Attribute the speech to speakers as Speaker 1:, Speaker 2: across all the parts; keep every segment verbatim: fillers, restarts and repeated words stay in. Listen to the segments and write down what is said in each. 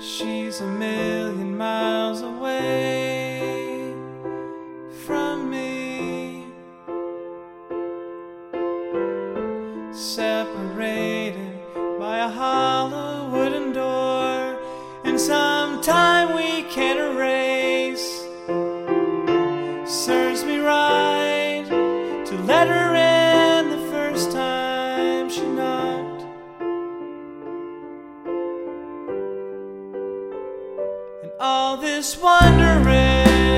Speaker 1: She's a million miles away from me, separated by a hollow wooden door, and some time we can't erase. Serves me right to let her in the first time she knocked, and all this wondering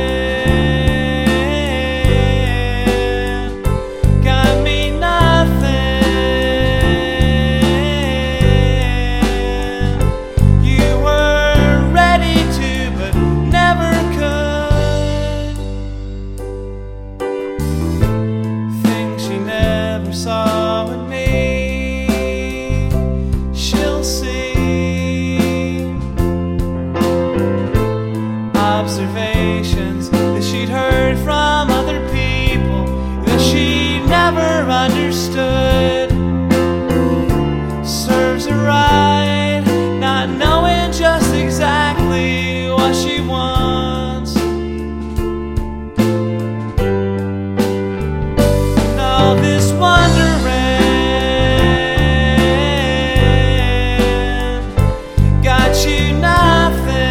Speaker 1: got me nothing. You were ready to, but never could. Things she never saw in me, she'll see. Observations that she'd heard from other people that she never understood. Serves her right, not knowing just exactly what she wants. And all this wondering got you nothing.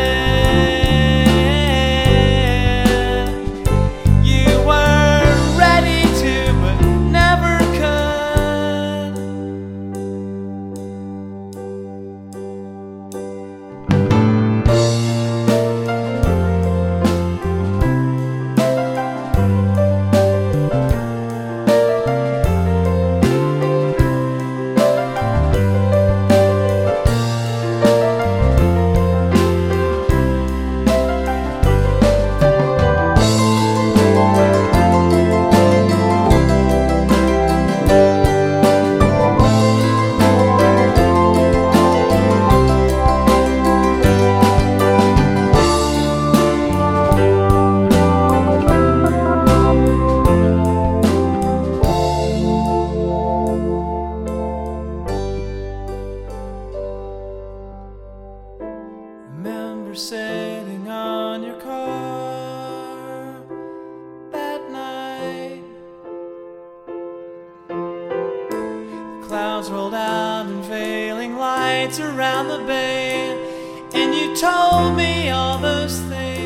Speaker 1: Remember sitting on your car that night. The clouds rolled out and veiling lights around the bay, and you told me all those things.